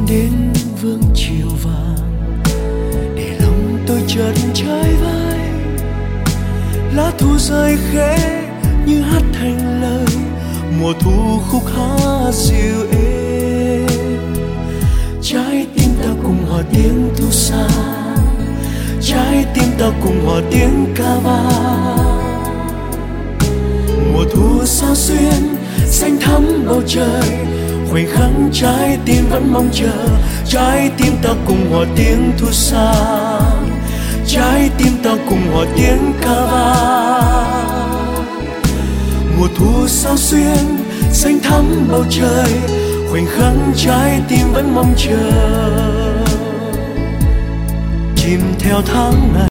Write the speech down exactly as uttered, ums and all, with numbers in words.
đến vương chiều vàng để lòng tôi chợt trái vai. Lá thu rơi khẽ như hát thành lời mùa thu khúc hát dịu êm. Trái tim ta cùng hòa tiếng thu xa, trái tim ta cùng hòa tiếng ca vang. Mùa thu sao xuyên xanh thắm bầu trời, khoảnh khắc trái tim vẫn mong chờ. Trái tim ta cùng hòa tiếng thu xa, trái tim ta cùng hòa tiếng ca vang. Mùa thu sao xuyên xanh thắm bầu trời, khoảnh khắc trái tim vẫn mong chờ. Chìm theo tháng ngày